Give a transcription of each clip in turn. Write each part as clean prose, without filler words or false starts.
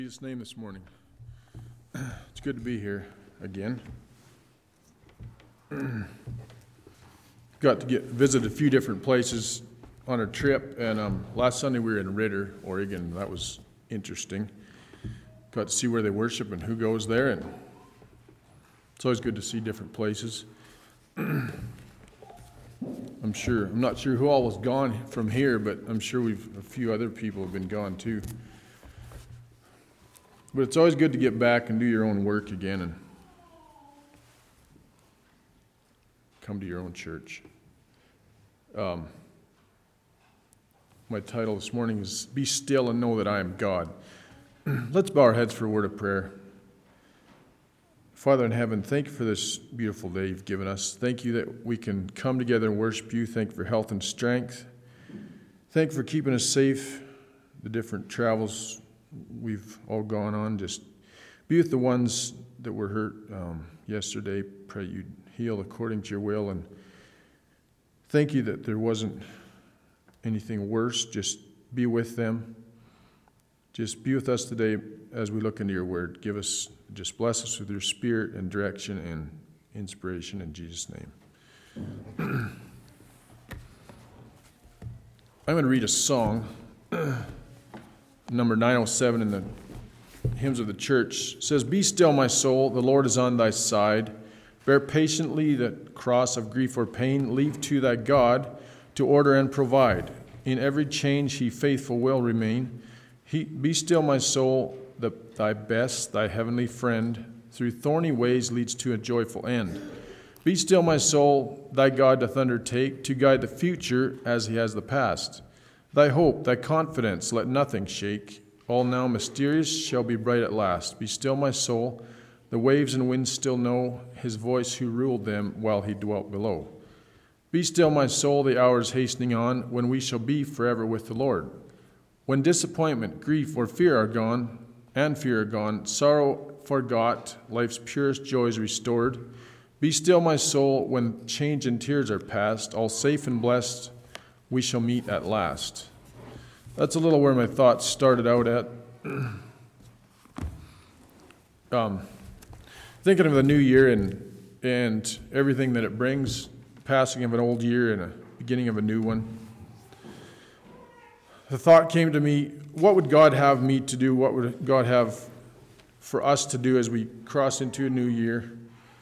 In Jesus' name this morning. It's good to be here again. Got to visit a few different places on a trip, and last Sunday we were in Ritter, Oregon. That was interesting. Got to see where they worship and who goes there, and it's always good to see different places. I'm not sure who all was gone from here, but I'm sure a few other people have been gone too. But it's always good to get back and do your own work again and come to your own church. My title this morning is Be Still and Know That I Am God. Let's bow our heads for a word of prayer. Father in heaven, thank you for this beautiful day you've given us. Thank you that we can come together and worship you. Thank you for health and strength. Thank you for keeping us safe, the different travels we've all gone on. Just be with the ones that were hurt yesterday. Pray you'd heal according to your will. And thank you that there wasn't anything worse. Just be with them. Just be with us today as we look into your word. Just bless us with your spirit and direction and inspiration in Jesus' name. I'm going to read a song. Number 907 in the Hymns of the Church. It says, Be still, my soul, the Lord is on thy side. Bear patiently the cross of grief or pain. Leave to thy God to order and provide. In every change he faithful will remain. Be still, my soul, thy best, thy heavenly friend, through thorny ways leads to a joyful end. Be still, my soul, thy God doth undertake to guide the future as he has the past. Thy hope, thy confidence, let nothing shake. All now mysterious shall be bright at last. Be still, my soul. The waves and winds still know his voice who ruled them while he dwelt below. Be still, my soul, the hour is hastening on, when we shall be forever with the Lord. When disappointment, grief, or fear are gone, sorrow forgot, life's purest joys restored. Be still, my soul, when change and tears are past, all safe and blessed, we shall meet at last. That's a little where my thoughts started out at. Thinking of the new year and everything that it brings, passing of an old year and a beginning of a new one. The thought came to me, what would God have me to do? What would God have for us to do as we cross into a new year?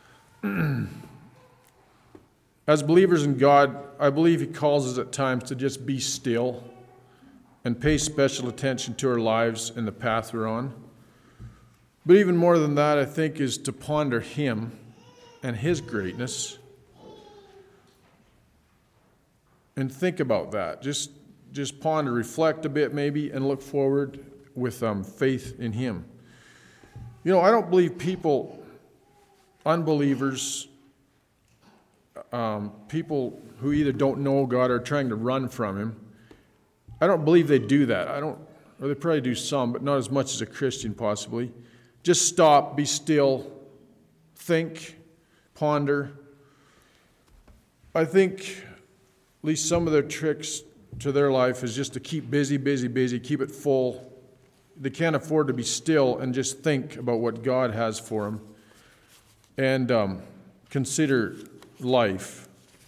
As believers in God, I believe he calls us at times to just be still and pay special attention to our lives and the path we're on. But even more than that, I think, is to ponder him and his greatness and think about that. Just ponder, reflect a bit maybe, and look forward with faith in him. You know, I don't believe unbelievers, people who either don't know God or are trying to run from him, I don't believe they do that. Or they probably do some, but not as much as a Christian possibly. Just stop, be still, think, ponder. I think at least some of their tricks to their life is just to keep busy, keep it full. They can't afford to be still and just think about what God has for them and consider life.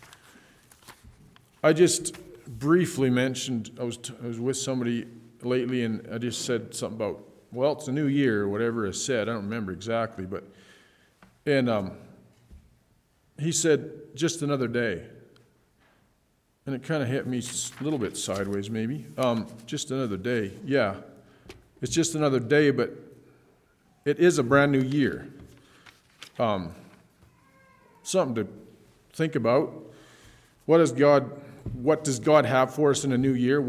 I just briefly mentioned, I was with somebody lately and I just said something about, well, it's a new year or whatever I said. I don't remember exactly, and he said, just another day. And it kind of hit me a little bit sideways maybe. Just another day. Yeah, it's just another day, but it is a brand new year. Something to think about. What does God have for us in a new year?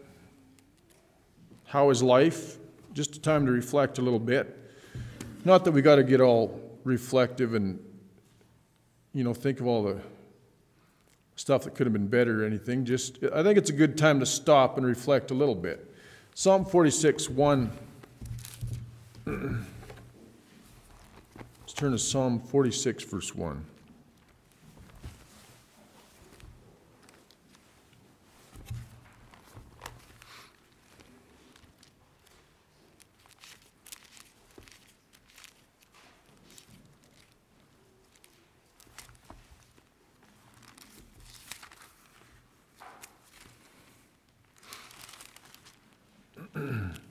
How is life? Just a time to reflect a little bit. Not that we got to get all reflective and, think of all the stuff that could have been better or anything. I think it's a good time to stop and reflect a little bit. Psalm 46:1. Let's turn to Psalm 46, verse 1.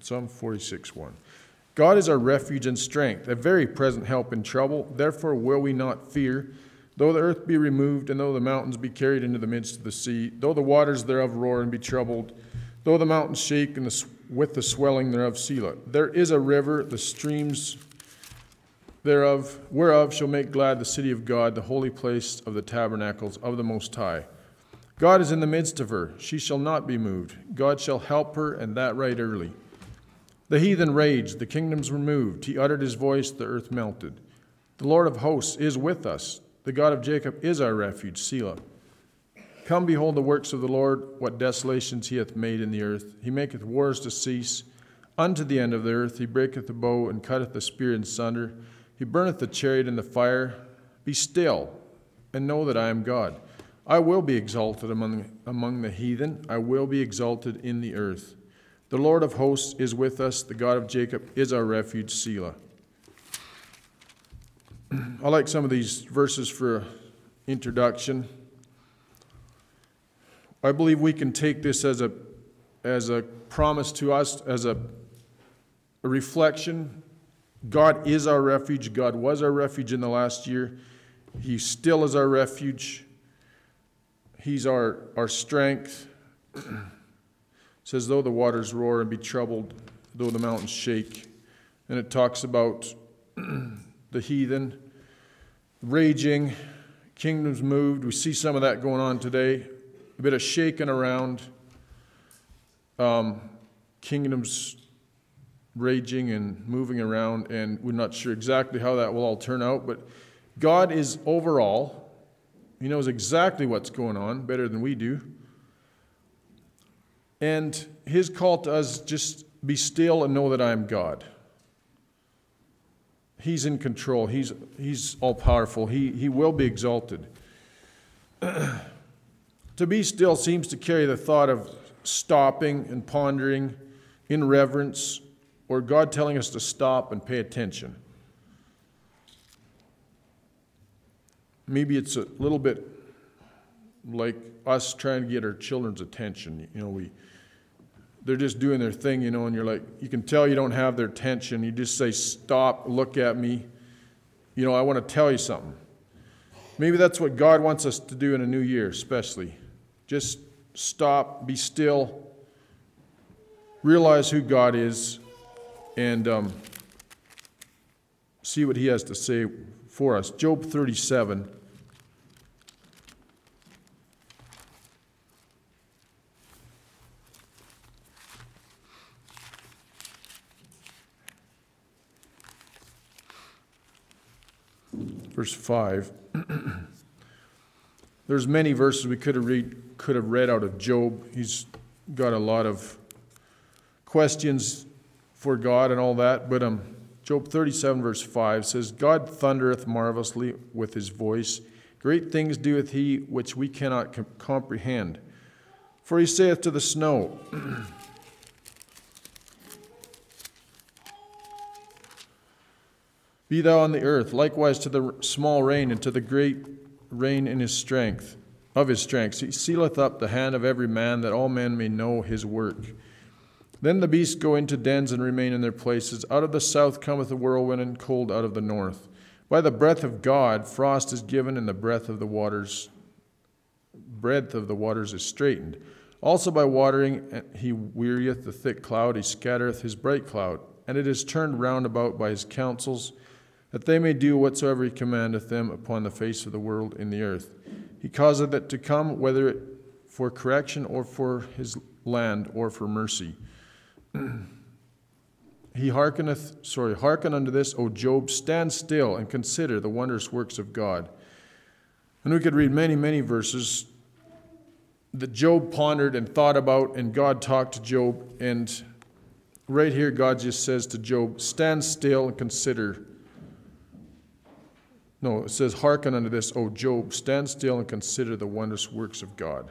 Psalm 46:1. God is our refuge and strength, a very present help in trouble. Therefore will we not fear, though the earth be removed, and though the mountains be carried into the midst of the sea, though the waters thereof roar and be troubled, though the mountains shake and with the swelling thereof. Selah. There is a river, the streams thereof, whereof shall make glad the city of God, the holy place of the tabernacles of the Most High. God is in the midst of her, she shall not be moved. God shall help her, and that right early. The heathen raged, the kingdoms were moved. He uttered his voice, the earth melted. The Lord of hosts is with us. The God of Jacob is our refuge. Selah. Come, behold the works of the Lord, what desolations he hath made in the earth. He maketh wars to cease unto the end of the earth. He breaketh the bow and cutteth the spear in sunder. He burneth the chariot in the fire. Be still, and know that I am God. I will be exalted among the heathen. I will be exalted in the earth. The Lord of hosts is with us. The God of Jacob is our refuge. Selah. I like some of these verses for introduction. I believe we can take this as a promise to us, as a reflection. God is our refuge. God was our refuge in the last year. He still is our refuge. He's our strength. It says, though the waters roar and be troubled, though the mountains shake. And it talks about the heathen raging, kingdoms moved. We see some of that going on today. A bit of shaking around, kingdoms raging and moving around, and we're not sure exactly how that will all turn out, but God is overall. He knows exactly what's going on, better than we do. And his call to us, just be still and know that I am God. He's in control. He's all-powerful. He will be exalted. To be still seems to carry the thought of stopping and pondering in reverence, or God telling us to stop and pay attention. Maybe it's a little bit like us trying to get our children's attention. They're just doing their thing, and you're like, you can tell you don't have their attention. You just say, stop, look at me. I want to tell you something. Maybe that's what God wants us to do in a new year, especially. Just stop, be still, realize who God is, and see what he has to say for us. Job 37. Verse 5. There's many verses we could have read out of Job. He's got a lot of questions for God and all that. But Job 37 verse 5 says, God thundereth marvelously with his voice. Great things doeth he which we cannot comprehend. For he saith to the snow, be thou on the earth, likewise to the small rain, and to the great rain in his strength, of his strength. He sealeth up the hand of every man, that all men may know his work. Then the beasts go into dens and remain in their places. Out of the south cometh a whirlwind, and cold out of the north. By the breath of God frost is given, and the breadth of the waters is straitened. Also by watering he wearieth the thick cloud, he scattereth his bright cloud, and it is turned round about by his counsels, that they may do whatsoever he commandeth them upon the face of the world in the earth. He causeth it to come, whether it for correction or for his land or for mercy. Hearken unto this, O Job, stand still and consider the wondrous works of God. And we could read many, many verses that Job pondered and thought about, and God talked to Job. And right here, God just says to Job, stand still and consider. No, it says, hearken unto this, O Job, stand still and consider the wondrous works of God.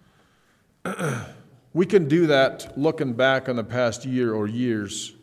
We can do that looking back on the past year or years.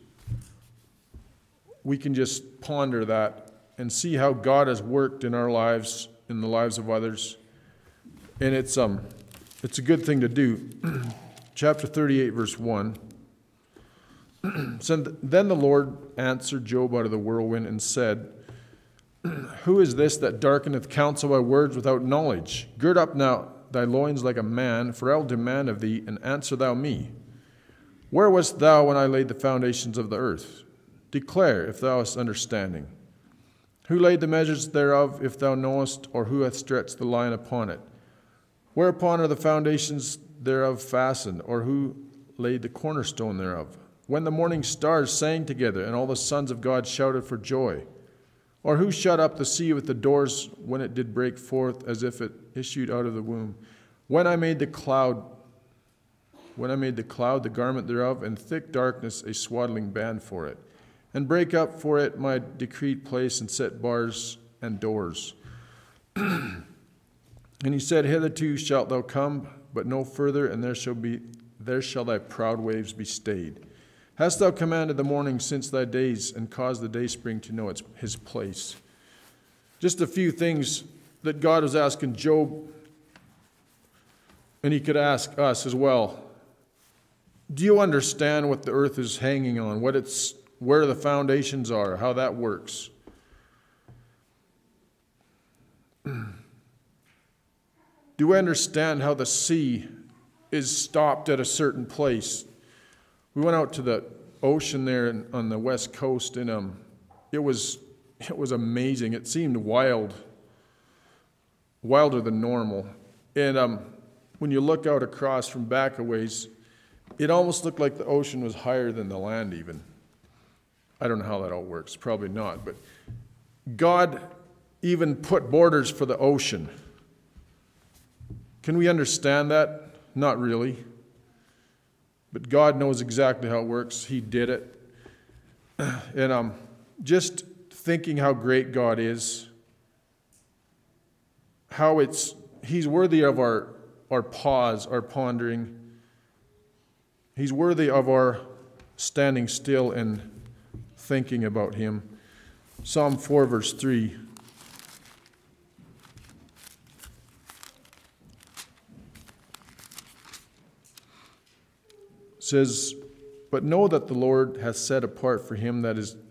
We can just ponder that and see how God has worked in our lives, in the lives of others. And it's a good thing to do. Chapter 38, verse 1. So then the Lord answered Job out of the whirlwind and said, Who is this that darkeneth counsel by words without knowledge? Gird up now thy loins like a man, for I will demand of thee, and answer thou me. Where wast thou when I laid the foundations of the earth? Declare, if thou hast understanding. Who laid the measures thereof, if thou knowest, or who hath stretched the line upon it? Whereupon are the foundations thereof fastened, or who laid the cornerstone thereof? When the morning stars sang together, and all the sons of God shouted for joy? Or who shut up the sea with the doors when it did break forth, as if it issued out of the womb? When I made the cloud, the garment thereof, and thick darkness a swaddling band for it, and break up for it my decreed place, and set bars and doors. And he said, Hitherto shalt thou come, but no further, and there shall thy proud waves be stayed. Hast thou commanded the morning since thy days, and caused the dayspring to know his place? Just a few things that God was asking Job, and he could ask us as well. Do you understand what the earth is hanging on, where the foundations are, how that works? Do we understand how the sea is stopped at a certain place? We went out to the ocean there on the west coast, and it was amazing. It seemed wilder than normal. And when you look out across from back a ways, it almost looked like the ocean was higher than the land even. I don't know how that all works. Probably not. But God even put borders for the ocean. Can we understand that? Not really. But God knows exactly how it works. He did it. And just thinking how great God is, how He's worthy of our pause, our pondering. He's worthy of our standing still and thinking about Him. Psalm 4, verse 3. Says, know that the Lord hath set apart him that is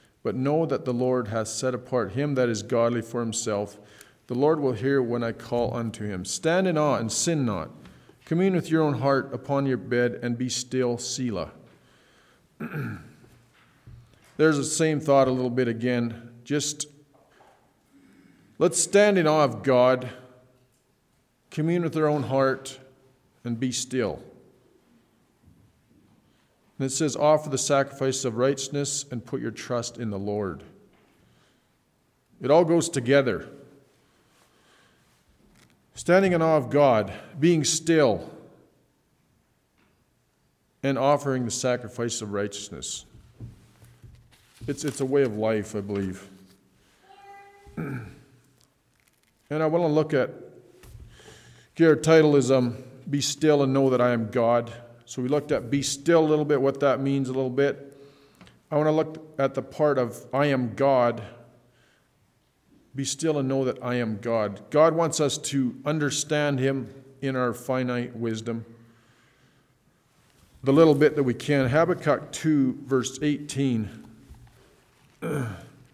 godly for Himself. The Lord will hear when I call unto Him. Stand in awe and sin not. Commune with your own heart upon your bed and be still, Selah. There's the same thought a little bit again. Just let's stand in awe of God, commune with our own heart, and be still. And it says, offer the sacrifice of righteousness and put your trust in the Lord. It all goes together. Standing in awe of God, being still, and offering the sacrifice of righteousness. It's a way of life, I believe. And I want to look at, our title is Be Still and Know That I Am God. So we looked at be still a little bit, what that means a little bit. I want to look at the part of I am God. Be still and know that I am God. God wants us to understand Him in our finite wisdom. The little bit that we can. Habakkuk 2, verse 18. I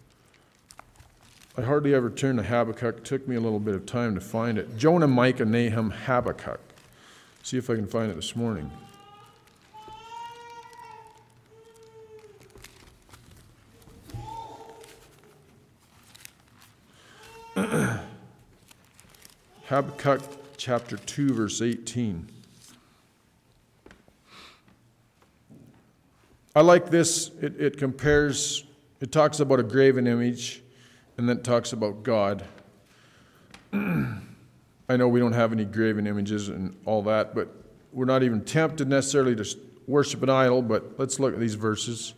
hardly ever turn to Habakkuk. It took me a little bit of time to find it. Jonah, Micah, Nahum, Habakkuk. See if I can find it this morning. Habakkuk chapter 2, verse 18. I like this. It compares, it talks about a graven image, and then it talks about God. I know we don't have any graven images and all that, but we're not even tempted necessarily to worship an idol, but let's look at these verses.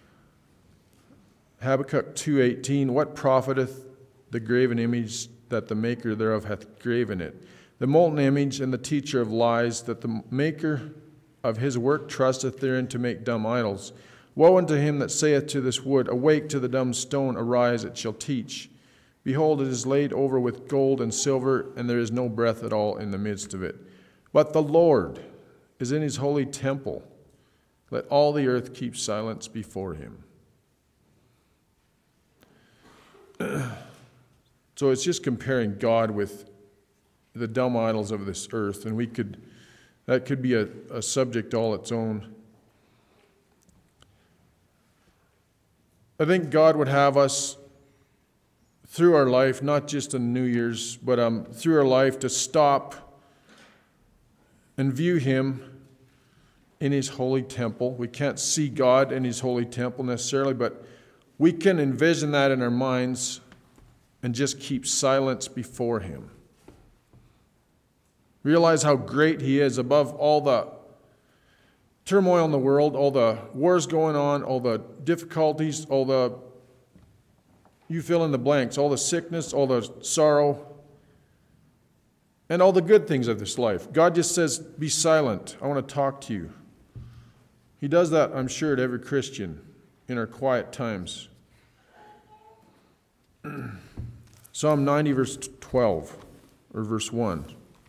Habakkuk 2:18, what profiteth the graven image that the maker thereof hath graven it? The molten image and the teacher of lies, that the maker of his work trusteth therein to make dumb idols. Woe unto him that saith to this wood, awake, to the dumb stone, arise, it shall teach. Behold, it is laid over with gold and silver, and there is no breath at all in the midst of it. But the Lord is in His holy temple. Let all the earth keep silence before him. So it's just comparing God with the dumb idols of this earth, and that could be a subject all its own. I think God would have us through our life, not just on New Year's, but through our life to stop and view him in his holy temple. We can't see God in his holy temple necessarily, but we can envision that in our minds and just keep silence before him. Realize how great he is above all the turmoil in the world, all the wars going on, all the difficulties, you fill in the blanks, all the sickness, all the sorrow, and all the good things of this life. God just says, be silent. I want to talk to you. He does that, I'm sure, to every Christian in our quiet times. Psalm 90, verse 12, or verse 1.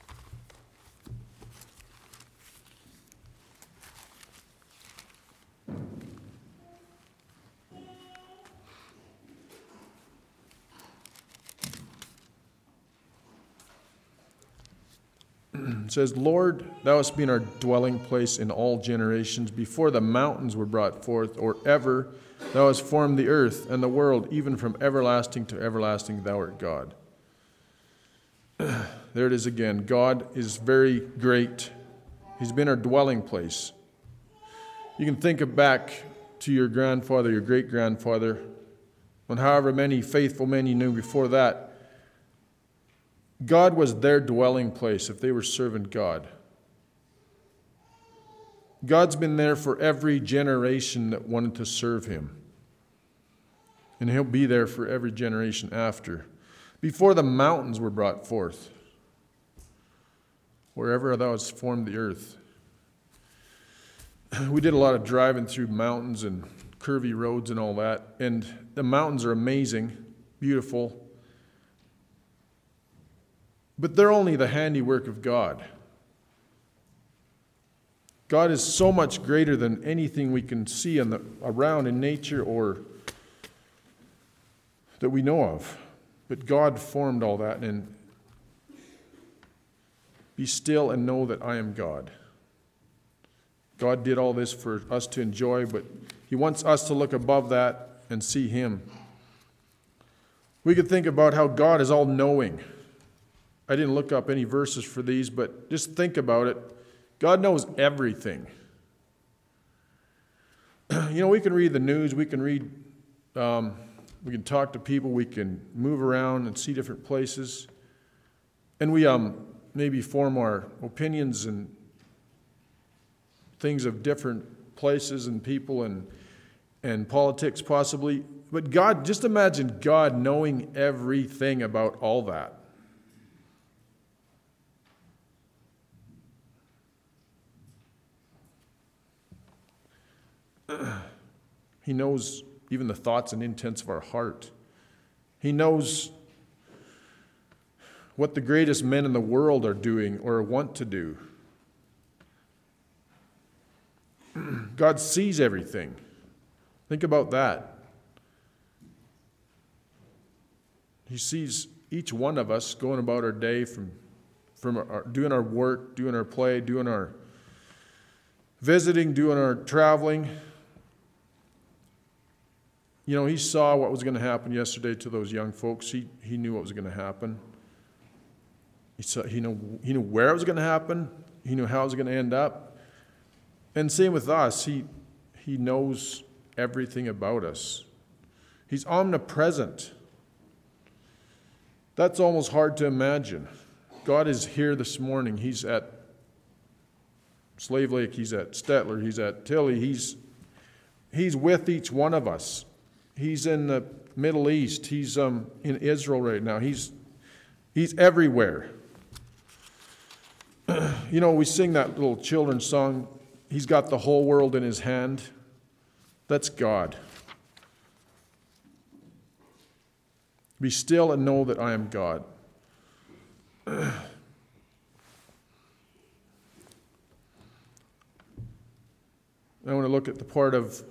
It says, Lord, thou hast been our dwelling place in all generations. Before the mountains were brought forth, or ever thou hast formed the earth and the world, even from everlasting to everlasting thou art God. There it is again. God is very great. He's been our dwelling place. You can think back to your grandfather, your great-grandfather, and however many faithful men you knew before that. God was their dwelling place if they were serving God. God's been there for every generation that wanted to serve him. And he'll be there for every generation after. Before the mountains were brought forth, wherever thou hast formed the earth. We did a lot of driving through mountains and curvy roads and all that. And the mountains are amazing, beautiful. But they're only the handiwork of God. God is so much greater than anything we can see around in nature or that we know of. But God formed all that, and be still and know that I am God. God did all this for us to enjoy, but he wants us to look above that and see him. We could think about how God is all-knowing. I didn't look up any verses for these, but just think about it. God knows everything. We can read the news, we can talk to people, we can move around and see different places, and we maybe form our opinions and things of different places and people and politics possibly. But God, just imagine God knowing everything about all that. He knows even the thoughts and intents of our heart. He knows what the greatest men in the world are doing or want to do. God sees everything. Think about that. He sees each one of us going about our day from doing our work, doing our play, doing our visiting, doing our traveling. He saw what was going to happen yesterday to those young folks. He knew what was going to happen. He knew where it was going to happen. He knew how it was going to end up. And same with us. He knows everything about us. He's omnipresent. That's almost hard to imagine. God is here this morning. He's at Slave Lake. He's at Stettler. He's at Tilly. He's with each one of us. He's in the Middle East. He's in Israel right now. He's everywhere. We sing that little children's song, He's got the whole world in his hand. That's God. Be still and know that I am God. I want to at the part of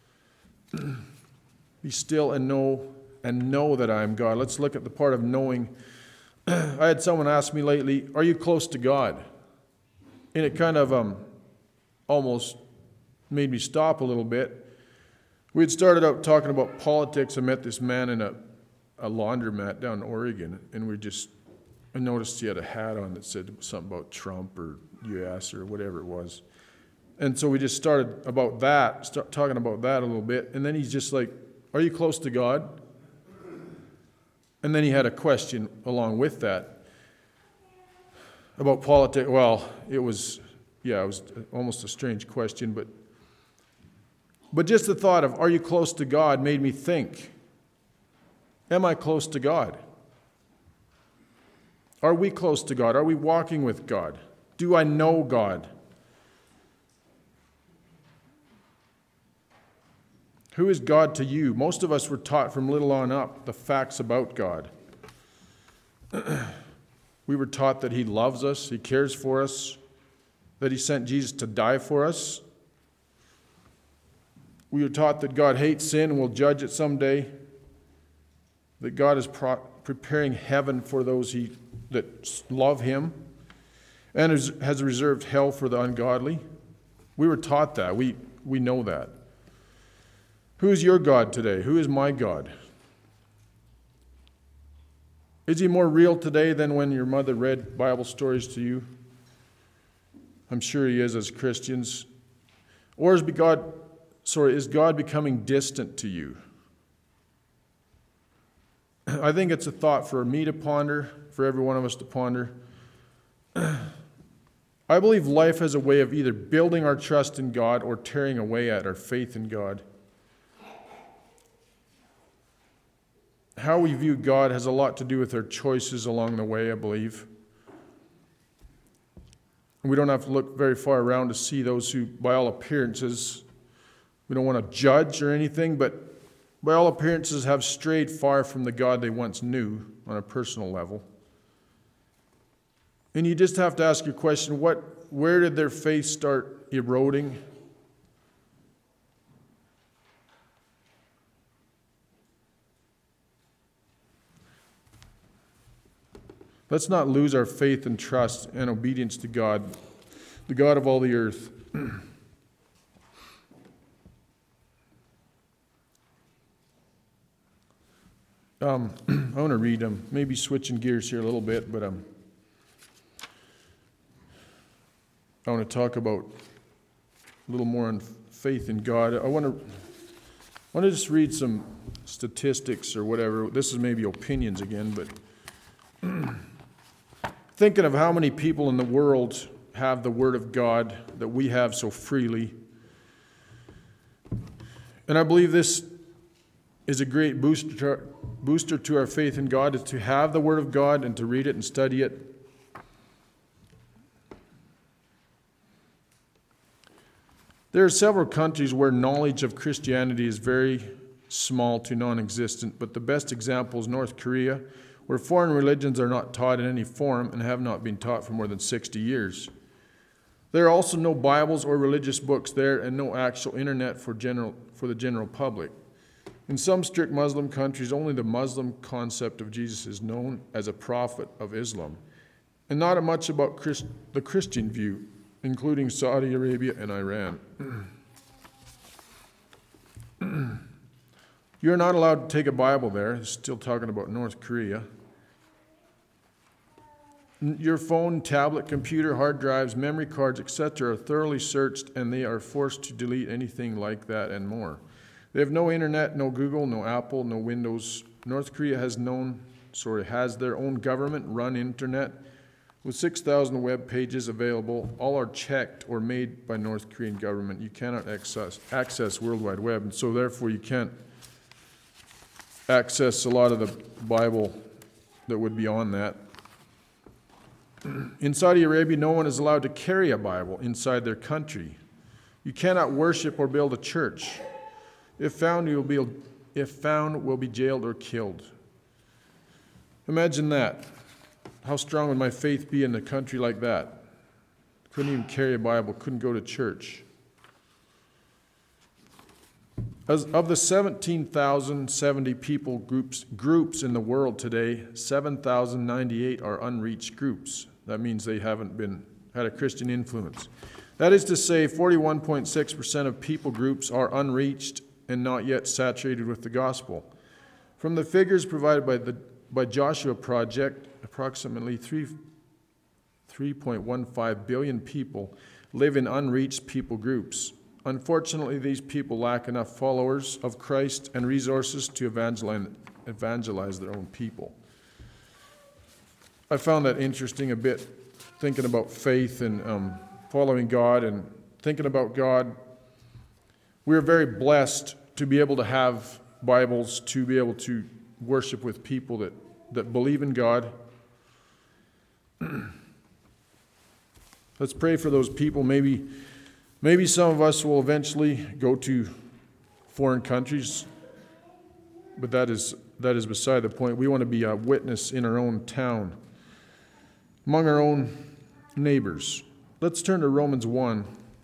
be still and know that I am God. Let's look at the part of knowing. I had someone ask me lately, are you close to God? And it kind of almost made me stop a little bit. We had started out talking about politics. I met this man in a laundromat down in Oregon, and I noticed he had a hat on that said something about Trump or U.S. or whatever it was. And so we just started talking about that a little bit. And then he's just like, are you close to God? And then he had a question along with that about politics. Well, it was almost a strange question, but just the thought of, are you close to God, made me think, am I close to God? Are we close to God? Are we walking with God? Do I know God? Who is God to you? Most of us were taught from little on up the facts about God. We were taught that He loves us, He cares for us, that He sent Jesus to die for us. We were taught that God hates sin and will judge it someday, that God is preparing heaven for those that love Him, and has reserved hell for the ungodly. We were taught that. We know that. Who is your God today? Who is my God? Is He more real today than when your mother read Bible stories to you? I'm sure He is as Christians. Or is God becoming distant to you? I think it's a thought for me to ponder, for every one of us to ponder. I believe life has a way of either building our trust in God or tearing away at our faith in God. How we view God has a lot to do with our choices along the way, I believe. We don't have to look very far around to see those who, by all appearances, we don't want to judge or anything, but by all appearances have strayed far from the God they once knew on a personal level. And you just have to ask your question, where did their faith start eroding? Let's not lose our faith and trust and obedience to God, the God of all the earth. I want to read maybe switching gears here a little bit, but I want to talk about a little more on faith in God. I want to just read some statistics or whatever. This is maybe opinions again, but thinking of how many people in the world have the Word of God that we have so freely. And I believe this is a great booster to our faith in God, is to have the Word of God and to read it and study it. There are several countries where knowledge of Christianity is very small to non-existent, but the best example is North Korea, where foreign religions are not taught in any form and have not been taught for more than 60 years. There are also no Bibles or religious books there and no actual internet for the general public. In some strict Muslim countries, only the Muslim concept of Jesus is known as a prophet of Islam, and not much about the Christian view, including Saudi Arabia and Iran. You're not allowed to take a Bible there. Still talking about North Korea. Your phone, tablet, computer, hard drives, memory cards, etc. are thoroughly searched, and they are forced to delete anything like that and more. They have no internet, no Google, no Apple, no Windows. North Korea has their own government-run internet with 6,000 web pages available. All are checked or made by North Korean government. You cannot access World Wide Web, and so therefore you can't access a lot of the Bible that would be on that. In Saudi Arabia, no one is allowed to carry a Bible inside their country. You cannot worship or build a church. If found, will be jailed or killed. Imagine that. How strong would my faith be in a country like that? Couldn't even carry a Bible, couldn't go to church. Of the 17,070 people groups in the world today, 7,098 are unreached groups. That means they haven't had a Christian influence. That is to say, 41.6% of people groups are unreached and not yet saturated with the gospel. From the figures provided by Joshua Project, approximately 3.15 billion people live in unreached people groups. Unfortunately, these people lack enough followers of Christ and resources to evangelize their own people. I found that interesting a bit, thinking about faith and following God and thinking about God. We're very blessed to be able to have Bibles, to be able to worship with people that believe in God. Let's pray for those people. Maybe some of us will eventually go to foreign countries, but that is beside the point. We want to be a witness in our own town, among our own neighbors. Let's turn to Romans 1.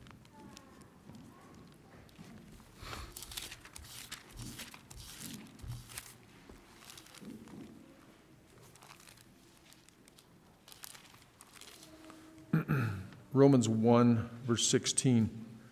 Romans 1, verse 16.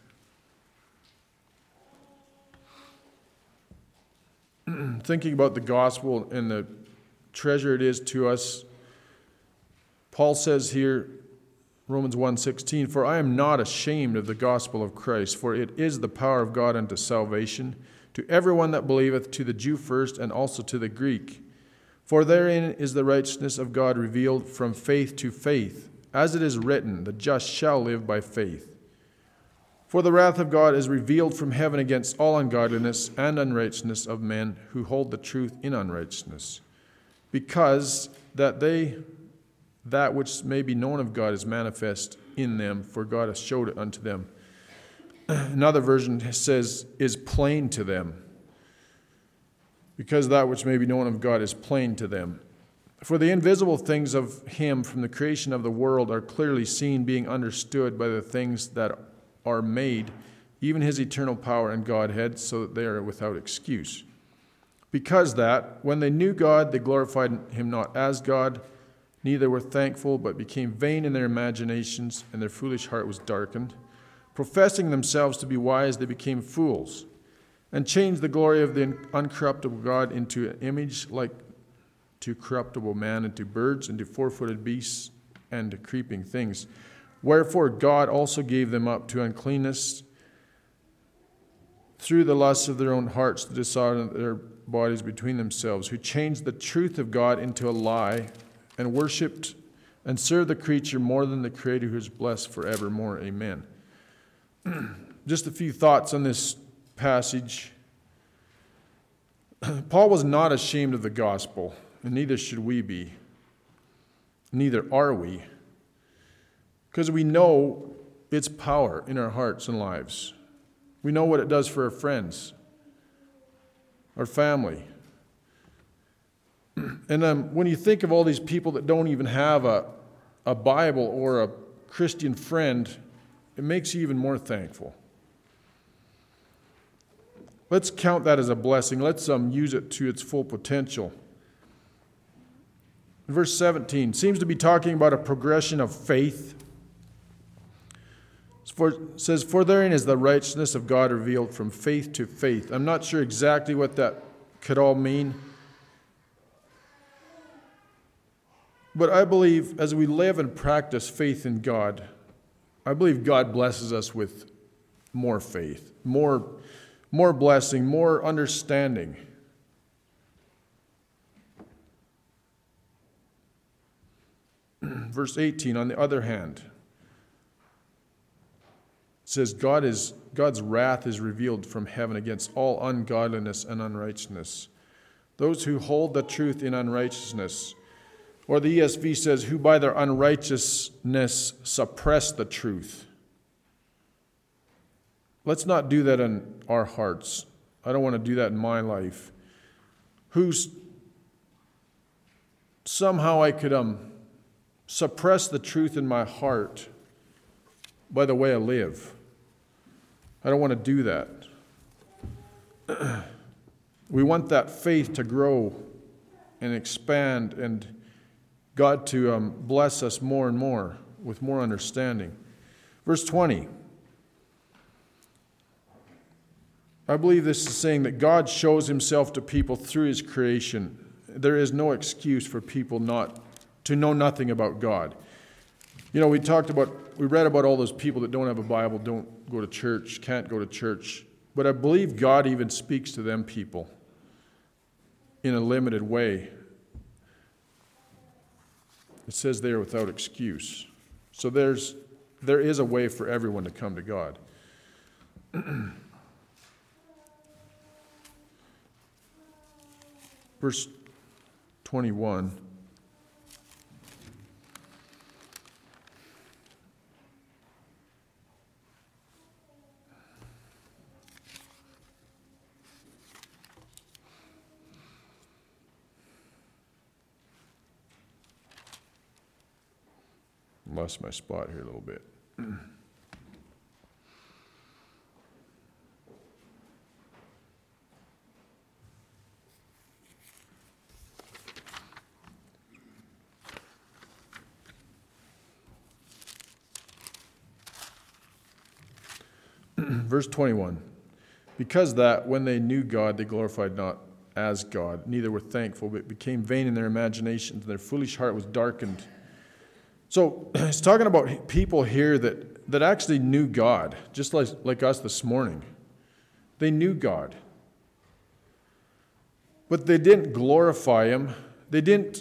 Thinking about the gospel and the treasure it is to us, Paul says here, Romans 1:16, "For I am not ashamed of the gospel of Christ, for it is the power of God unto salvation, to everyone that believeth, to the Jew first, and also to the Greek. For therein is the righteousness of God revealed from faith to faith. As it is written, the just shall live by faith. For the wrath of God is revealed from heaven against all ungodliness and unrighteousness of men who hold the truth in unrighteousness, because that which may be known of God is manifest in them, for God hath showed it unto them." Another version says, is plain to them. Because that which may be known of God is plain to them. For the invisible things of him from the creation of the world are clearly seen, being understood by the things that are made, even his eternal power and Godhead, so that they are without excuse. Because that, when they knew God, they glorified him not as God, neither were thankful, but became vain in their imaginations, and their foolish heart was darkened. Professing themselves to be wise, they became fools, and changed the glory of the uncorruptible God into an image like to corruptible man, and to birds, and to four-footed beasts, and to creeping things. Wherefore God also gave them up to uncleanness through the lusts of their own hearts, to dishonor their bodies between themselves, who changed the truth of God into a lie, and worshipped and served the creature more than the Creator, who is blessed forevermore. Amen. Just a few thoughts on this passage. Paul was not ashamed of the gospel, and neither should we be. Neither are we. Because we know its power in our hearts and lives. We know what it does for our friends, our family. And when you think of all these people that don't even have a Bible or a Christian friend, it makes you even more thankful. Let's count that as a blessing. Let's use it to its full potential. Verse 17 seems to be talking about a progression of faith. It says, "For therein is the righteousness of God revealed from faith to faith." I'm not sure exactly what that could all mean. But I believe as we live and practice faith in God, I believe God blesses us with more faith, more blessing, more understanding. Verse 18, on the other hand, it says, God's wrath is revealed from heaven against all ungodliness and unrighteousness, those who hold the truth in unrighteousness. Or the ESV says, who by their unrighteousness suppress the truth. Let's not do that in our hearts. I don't want to do that in my life. Somehow I could suppress the truth in my heart by the way I live. I don't want to do that. we want that faith to grow and expand and God to bless us more and more with more understanding. Verse 20. I believe this is saying that God shows himself to people through his creation. There is no excuse for people not to know nothing about God. You know, we read about all those people that don't have a Bible, don't go to church, can't go to church. But I believe God even speaks to them people in a limited way. It says they are without excuse. So there is a way for everyone to come to God. Verse 21. Lost my spot here a little bit. Verse 21. Because that, when they knew God, they glorified not as God, neither were thankful, but became vain in their imaginations, and their foolish heart was darkened. So it's talking about people here that actually knew God, just like us this morning. They knew God. But they didn't glorify him. They didn't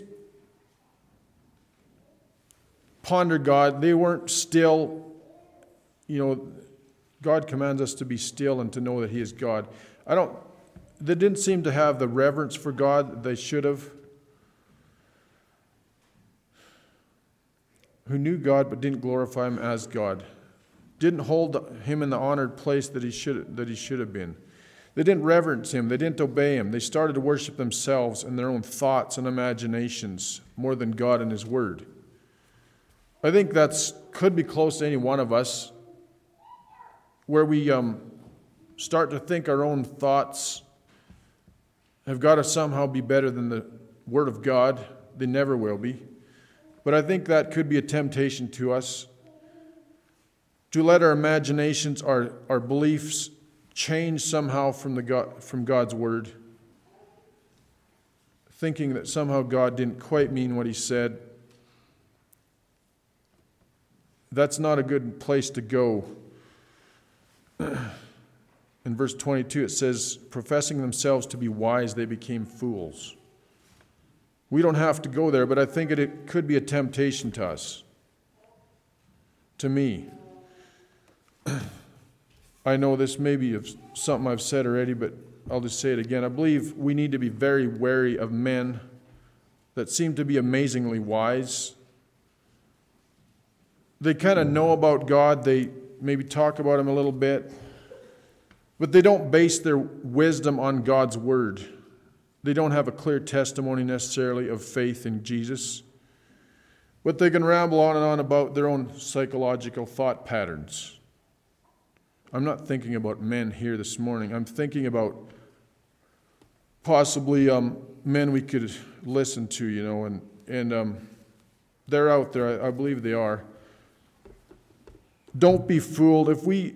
ponder God. They weren't still. God commands us to be still and to know that he is God. They didn't seem to have the reverence for God that they should have. Who knew God but didn't glorify him as God, didn't hold him in the honored place that he should have been. They didn't reverence him. They didn't obey him. They started to worship themselves and their own thoughts and imaginations more than God and his word. I think could be close to any one of us, where we start to think our own thoughts have got to somehow be better than the word of God. They never will be. But I think that could be a temptation to us, to let our imaginations, our beliefs change somehow from God's word, thinking that somehow God didn't quite mean what he said. That's not a good place to go. In verse 22 it says, professing themselves to be wise, they became fools. We don't have to go there, but I think it could be a temptation to us. To me. I know this may be something I've said already, but I'll just say it again. I believe we need to be very wary of men that seem to be amazingly wise. They kind of know about God. They maybe talk about him a little bit, but they don't base their wisdom on God's word. They don't have a clear testimony necessarily of faith in Jesus. But they can ramble on and on about their own psychological thought patterns. I'm not thinking about men here this morning. I'm thinking about possibly men we could listen to, and they're out there. I believe they are. Don't be fooled. If we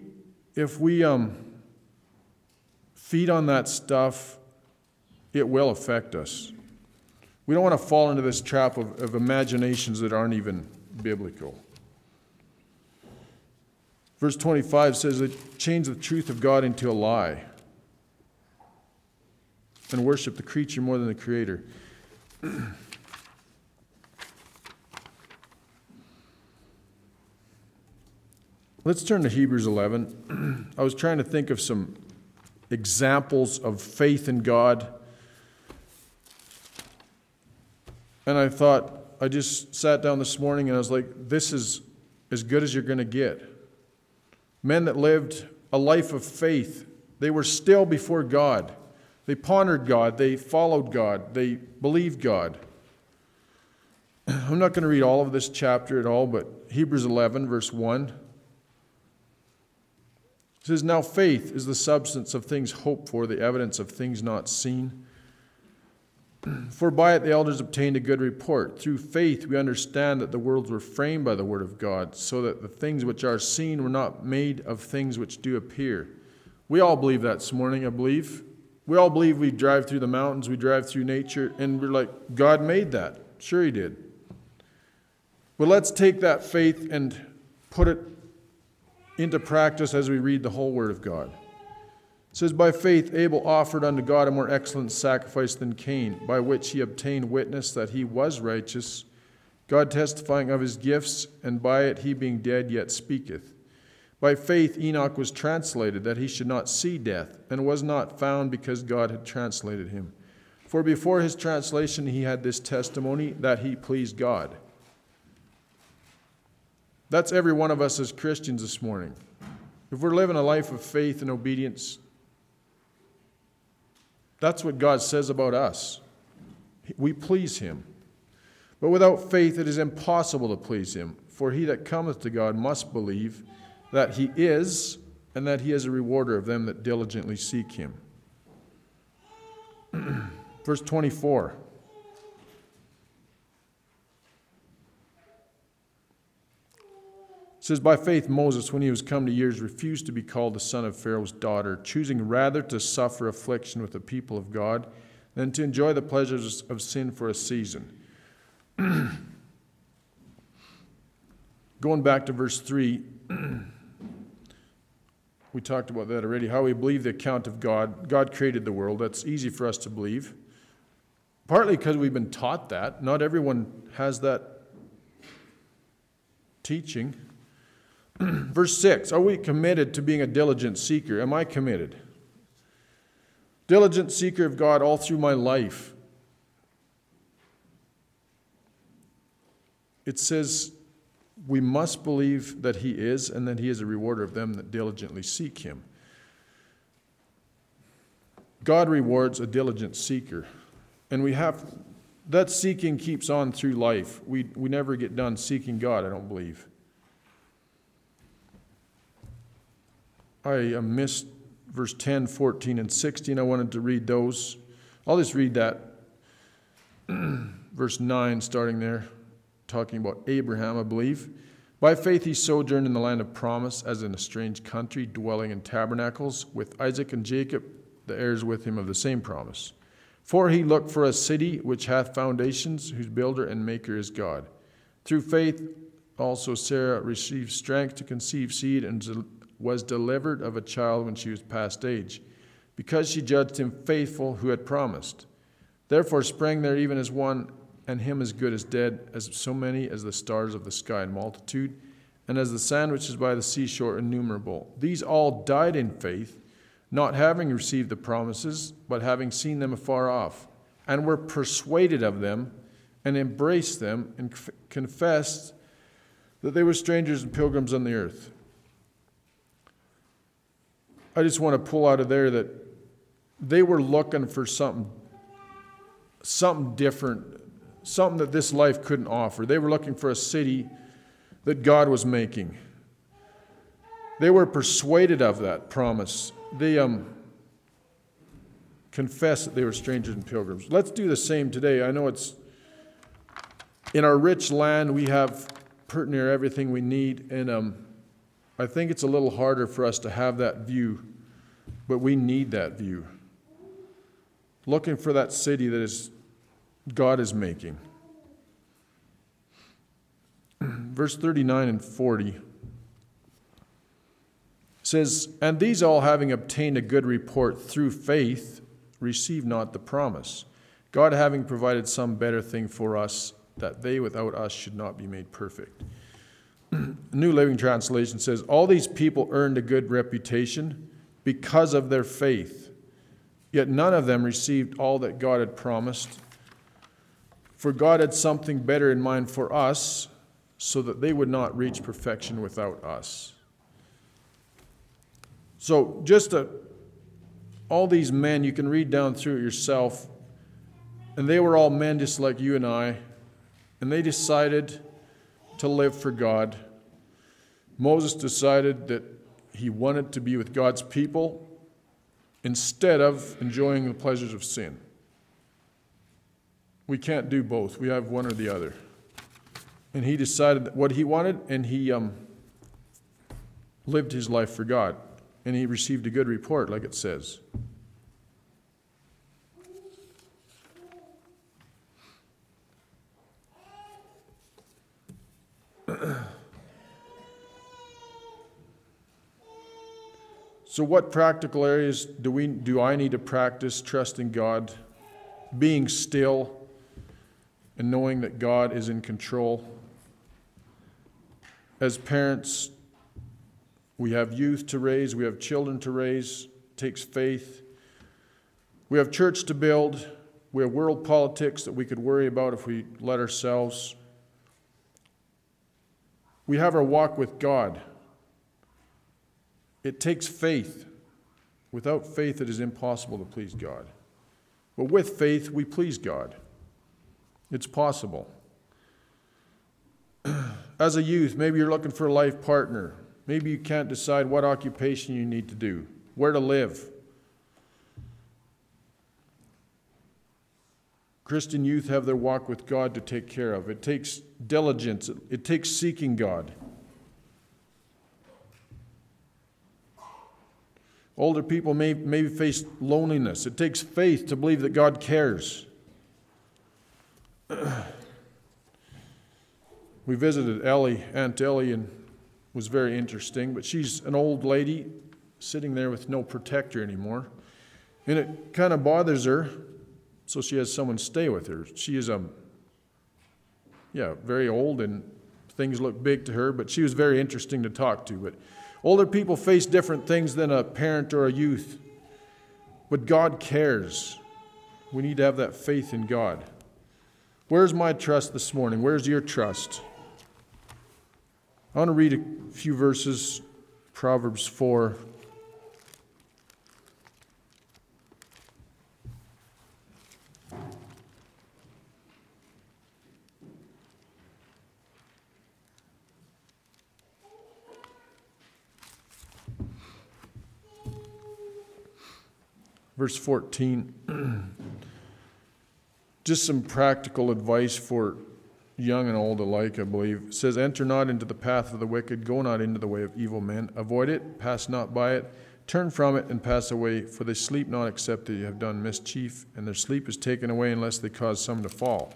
feed on that stuff, it will affect us. We don't want to fall into this trap of imaginations that aren't even biblical. Verse 25 says they change the truth of God into a lie and worship the creature more than the Creator. Let's turn to Hebrews 11. I was trying to think of some examples of faith in God. And I thought, I just sat down this morning and I was like, this is as good as you're going to get. Men that lived a life of faith. They were still before God. They pondered God. They followed God. They believed God. I'm not going to read all of this chapter at all, but Hebrews 11, verse 1. It says, now faith is the substance of things hoped for, the evidence of things not seen. For by it the elders obtained a good report. Through faith we understand that the worlds were framed by the word of God, so that the things which are seen were not made of things which do appear. We all believe that this morning, I believe. We all believe we drive through the mountains, we drive through nature, and we're like, God made that. Sure he did. But let's take that faith and put it into practice as we read the whole word of God. It says, by faith Abel offered unto God a more excellent sacrifice than Cain, by which he obtained witness that he was righteous, God testifying of his gifts, and by it he being dead yet speaketh. By faith Enoch was translated, that he should not see death, and was not found because God had translated him. For before his translation he had this testimony, that he pleased God. That's every one of us as Christians this morning. If we're living a life of faith and obedience, that's what God says about us. We please him. But without faith it is impossible to please him. For he that cometh to God must believe that he is, and that he is a rewarder of them that diligently seek him. Verse 24. It says, by faith Moses, when he was come to years, refused to be called the son of Pharaoh's daughter, choosing rather to suffer affliction with the people of God than to enjoy the pleasures of sin for a season. Going back to verse 3, we talked about that already, how we believe the account of God. God created the world. That's easy for us to believe. Partly because we've been taught that. Not everyone has that teaching. Verse 6, are we committed to being a diligent seeker? Am I committed? Diligent seeker of God all through my life. It says we must believe that he is, and that he is a rewarder of them that diligently seek him. God rewards a diligent seeker. And that seeking keeps on through life. We never get done seeking God, I don't believe. I missed verse 10, 14, and 16. I wanted to read those. I'll just read that. Verse 9, starting there, talking about Abraham, I believe. By faith he sojourned in the land of promise, as in a strange country, dwelling in tabernacles, with Isaac and Jacob, the heirs with him of the same promise. For he looked for a city which hath foundations, whose builder and maker is God. Through faith also Sarah received strength to conceive seed, and was delivered of a child when she was past age, because she judged him faithful who had promised. Therefore sprang there even as one, and him as good as dead, as so many as the stars of the sky in multitude, and as the sand which is by the seashore innumerable. These all died in faith, not having received the promises, but having seen them afar off, and were persuaded of them, and embraced them, and confessed that they were strangers and pilgrims on the earth. I just want to pull out of there that they were looking for something different, something that this life couldn't offer. They were looking for a city that God was making. They were persuaded of that promise. They confessed that they were strangers and pilgrims. Let's do the same today. I know it's in our rich land, we have pretty near everything we need, and I think it's a little harder for us to have that view, but we need that view. Looking for that city that God is making. Verse 39 and 40 says, and these all having obtained a good report through faith, receive not the promise, God having provided some better thing for us, that they without us should not be made perfect. New Living Translation says, all these people earned a good reputation because of their faith, yet none of them received all that God had promised. For God had something better in mind for us, so that they would not reach perfection without us. So all these men, you can read down through it yourself, and they were all men just like you and I, and they decided to live for God. Moses decided that he wanted to be with God's people instead of enjoying the pleasures of sin. We can't do both. We have one or the other. And he decided what he wanted, and he lived his life for God. And he received a good report, like it says. So what practical areas do I need to practice trusting God, being still, and knowing that God is in control? As parents, we have youth to raise, we have children to raise. It takes faith. We have church to build. We have world politics that we could worry about if we let ourselves. We have our walk with God. It takes faith. Without faith, it is impossible to please God. But with faith, we please God. It's possible. As a youth, maybe you're looking for a life partner. Maybe you can't decide what occupation you need to do, where to live. Christian youth have their walk with God to take care of. It takes diligence. It takes seeking God. Older people may face loneliness. It takes faith to believe that God cares. We visited Aunt Ellie, and it was very interesting. But she's an old lady sitting there with no protector anymore. And it kind of bothers her, so she has someone stay with her. She is very old, and things look big to her, but she was very interesting to talk to. But older people face different things than a parent or a youth. But God cares. We need to have that faith in God. Where's my trust this morning? Where's your trust? I want to read a few verses, Proverbs 4. Verse 14, just some practical advice for young and old alike, I believe. It says, enter not into the path of the wicked, go not into the way of evil men. Avoid it, pass not by it, turn from it and pass away, for they sleep not except they have done mischief, and their sleep is taken away unless they cause some to fall.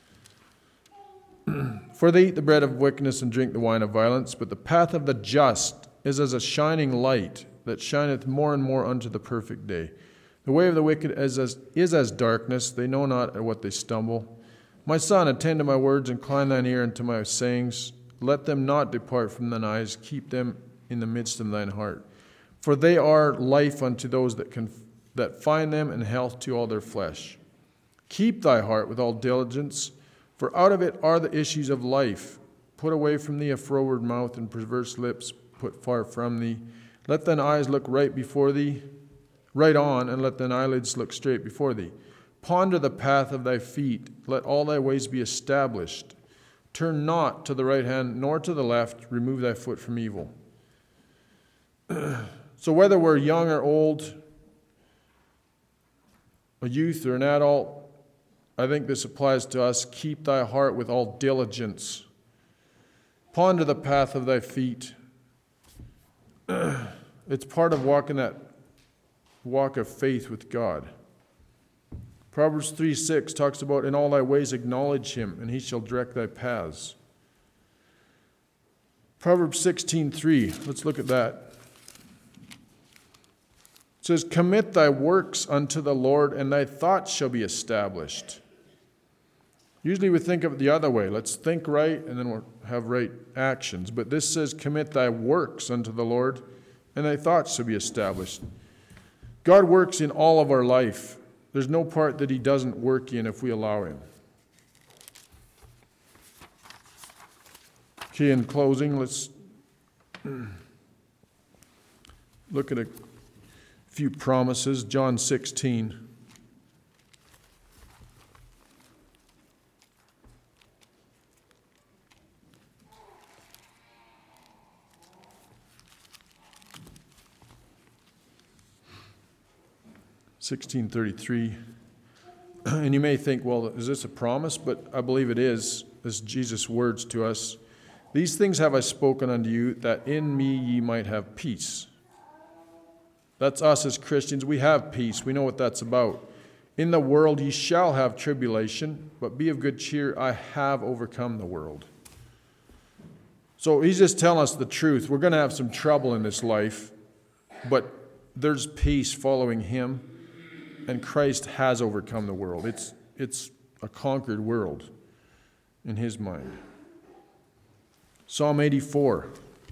For they eat the bread of wickedness and drink the wine of violence, but the path of the just is as a shining light that shineth more and more unto the perfect day. The way of the wicked is as darkness, they know not at what they stumble. My son, attend to my words, incline thine ear unto my sayings. Let them not depart from thine eyes, keep them in the midst of thine heart. For they are life unto those that find them, and health to all their flesh. Keep thy heart with all diligence, for out of it are the issues of life. Put away from thee a froward mouth, and perverse lips put far from thee. Let thine eyes look right before thee, right on, and let thine eyelids look straight before thee. Ponder the path of thy feet. Let all thy ways be established. Turn not to the right hand, nor to the left. Remove thy foot from evil. So whether we're young or old, a youth or an adult, I think this applies to us. Keep thy heart with all diligence. Ponder the path of thy feet. It's part of walking that walk of faith with God. Proverbs 3:6 talks about, in all thy ways acknowledge him, and he shall direct thy paths. Proverbs 16:3, let's look at that. It says, commit thy works unto the Lord, and thy thoughts shall be established. Usually we think of it the other way. Let's think right, and then we'll have right actions. But this says, commit thy works unto the Lord, and thy thoughts shall be established. God works in all of our life. There's no part that he doesn't work in if we allow him. Okay, in closing, let's look at a few promises. John 16. 16:33. And you may think, well, is this a promise? But I believe it is. This is Jesus' words to us. These things have I spoken unto you, that in me ye might have peace. That's us as Christians. We have peace. We know what that's about. In the world ye shall have tribulation, but be of good cheer. I have overcome the world. So he's just telling us the truth. We're going to have some trouble in this life, but there's peace following him, and Christ has overcome the world. It's a conquered world in his mind. Psalm 84.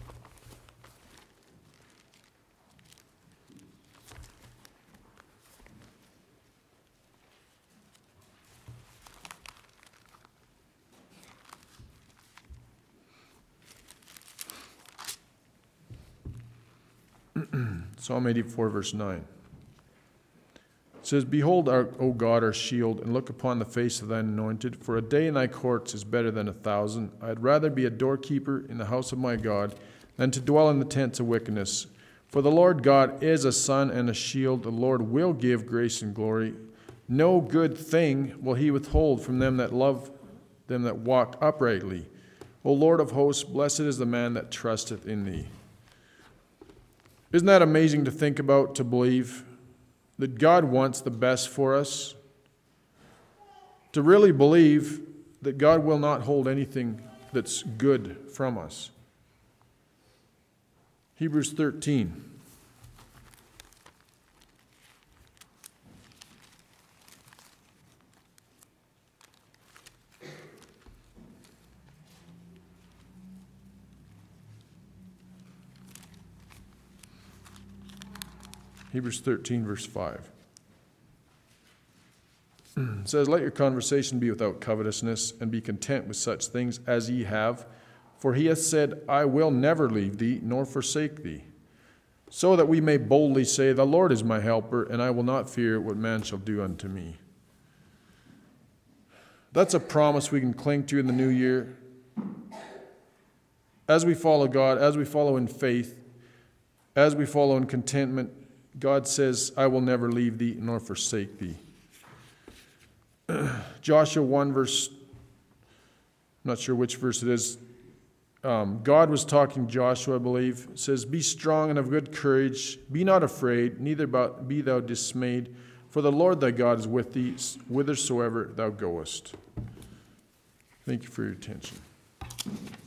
Psalm 84, verse 9. It says, Behold, O God, our shield, and look upon the face of thine anointed. For a day in thy courts is better than 1,000. I had rather be a doorkeeper in the house of my God than to dwell in the tents of wickedness. For the Lord God is a sun and a shield. The Lord will give grace and glory. No good thing will he withhold from them that love, them that walk uprightly. O Lord of hosts, blessed is the man that trusteth in thee. Isn't that amazing to think about, to believe that God wants the best for us? To really believe that God will not hold anything that's good from us. Hebrews 13. Hebrews 13, verse 5. It says, Let your conversation be without covetousness, and be content with such things as ye have. For he hath said, I will never leave thee, nor forsake thee. So that we may boldly say, The Lord is my helper, and I will not fear what man shall do unto me. That's a promise we can cling to in the new year. As we follow God, as we follow in faith, as we follow in contentment, God says, I will never leave thee nor forsake thee. Joshua 1 verse, I'm not sure which verse it is. God was talking to Joshua, I believe. It says, Be strong and of good courage. Be not afraid, neither be thou dismayed. For the Lord thy God is with thee, whithersoever thou goest. Thank you for your attention.